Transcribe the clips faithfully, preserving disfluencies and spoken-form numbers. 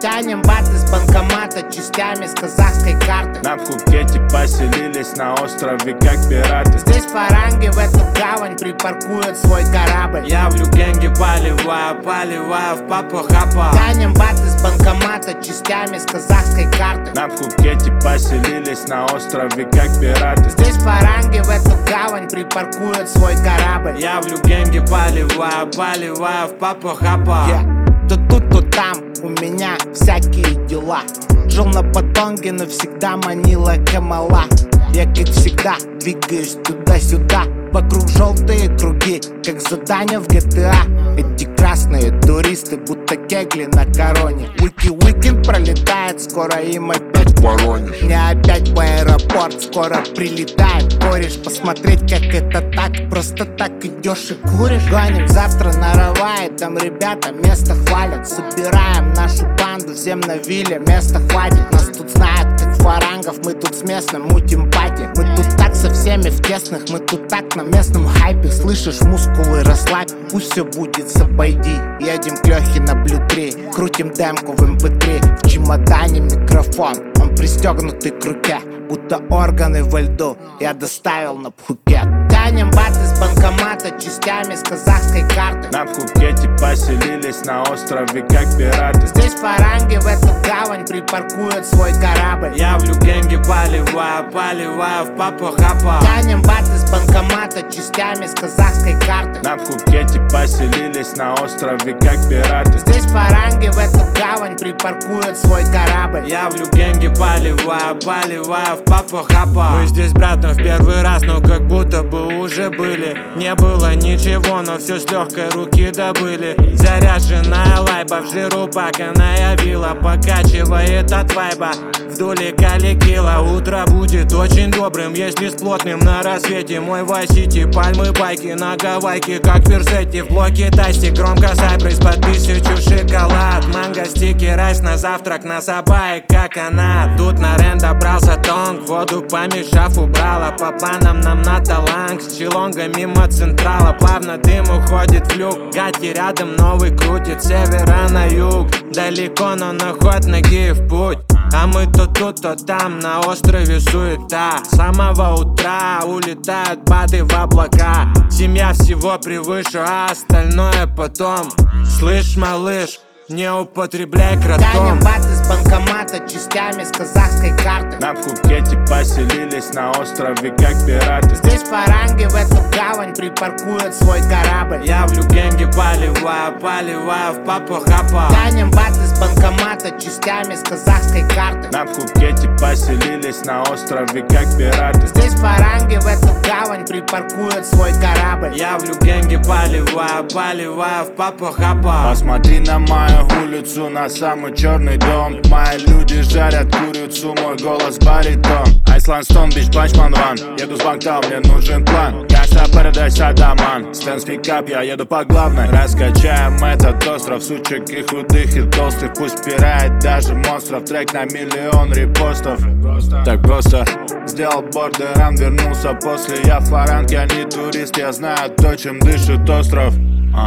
Тянем баты с банкомата частями с казахской карты. На Пхукете поселились на острове как пираты. Здесь фаранги в эту гавань припаркуют свой корабль. Я в люгенге поливаю, поливаю в папу хапа. Тянем баты с банкомата частями с казахской карты. На Пхукете поселились на острове как пираты. Здесь фаранги в эту гавань припаркуют свой корабль. Я в люгенге поливаю, поливаю в папу хапа. Yeah. То тут, то там у меня всякие дела. Жил на Патонге, навсегда манила Камала. Я, как всегда, двигаюсь туда-сюда. Вокруг желтые круги, как задание в джи ти эй. Эти красные туристы, будто кегли на короне. Уики-уикенд пролетает, скоро им опять воронишь. Не опять в аэропорт, скоро прилетает кореш. Посмотреть, как это так, просто так идешь и куришь. Гоним завтра на Равае, там ребята место хвалят. Собираем нашу банду, всем на вилле места хватит. Нас тут знают как фарангов, мы тут с местным мутим пати. Мы тут так со всеми в тесных, мы тут так на местном хайпе. Слышишь, мускулы расслабь, пусть все будет сапойди. Едем к Лехе на блю три, крутим демку в эм пэ три. В чемодане микрофон, он пристегнутый к руке, будто органы во льду я доставил на Пхукет. Тянем баты с банкомата частями с казахской карты. На Пхукете поселились на острове как пираты. Здесь фаранги в эту гавань припаркуют свой корабль. Я в люгенге поливаю, поливаю в папу хапа. Тянем баты с банкомата частями с казахской карты. На Пхукете поселились на острове как пираты. Здесь фаранги в эту гавань припаркуют свой корабль. Я в люгенге поливаю, поливаю в папу хапа. Мы здесь, братан, в первый раз, но как будто бы уже были. Не было ничего, но все с легкой руки добыли. Заряженная лайба в жиру паканая вилла покачивает от вайба. Вдоль каликила утро будет очень добрым, если с плотным на рассвете. Мой Вайсити, пальмы, байки на Гавайке, как Ферсетти. В блоке тасти, громко сайпресс под тысячу шоколад. Манго, стики, райс на завтрак, на сабае, как она. Тут на рен добрался тонг, воду помешав убрала. По планам нам на таланг, с Чилонга мимо централа. Плавно дым уходит в люк, гати рядом новый крутит, севера на юг. Далеко, но на ход ноги в путь. А мы то тут, то там, на острове суета. С самого утра улетают баты в облака. Семья всего превыше, а остальное потом. Слышь, малыш, не употребляй Тянем кратом. баты с банкомата частями с казахской карты. На Пхукете поселились на острове как пираты. Здесь фаранги в эту гавань припаркуют свой корабль. Я в люгенге поливаю, поливаю в папу хапа. Тянем баты с банкомата частями с казахской карты. На Пхукете поселились на острове как пираты. Здесь фаранги в эту гавань припаркуют свой корабль. Я в люгенге поливаю, поливаю в папу хапа. Посмотри на мою улицу, на самый черный дом. Мои люди жарят курицу, мой голос баритон. Айсланд Стон, бич, Бачман Ван. Еду с Бангтау, мне нужен план. Гангста Парадайс, Адаман. Стэнс пикап, я еду по главной. Раскачаем этот остров, сучек и худых, и толстых. Пусть пирает даже монстров. Трек на миллион репостов. Так просто сделал бордеран, вернулся после. Я фаранг, я не турист, я знаю то, чем дышит остров. а.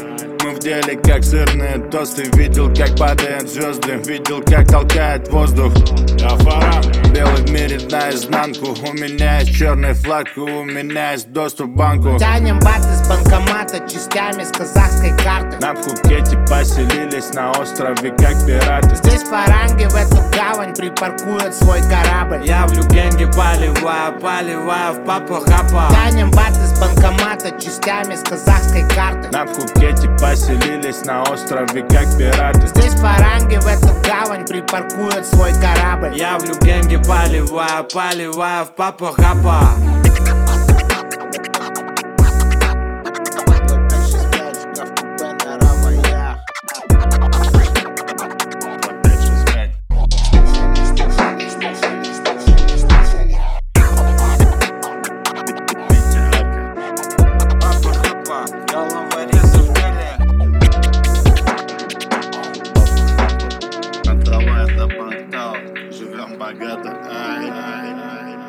Мы в деле как сырные тосты. Видел, как падают звезды, видел, как толкает воздух. Я фаранг, белый в мире наизнанку. У меня есть черный флаг, и у меня есть доступ к банку. Тянем баты с банкомата частями с казахской карты. На Пхукете поселились на острове как пираты. Здесь фаранги в эту гавань припаркуют свой корабль. Я в люгенге поливаю, поливаю в папу хапа. Тянем баты с банкомата частями с казахской карты. На Пхукете поселились на острове как пираты. Здесь фаранги в эту гавань припаркуют свой корабль. Я в люгенге поливаю, поливаю в папу хапа. Живем богато, ай, ай, ай.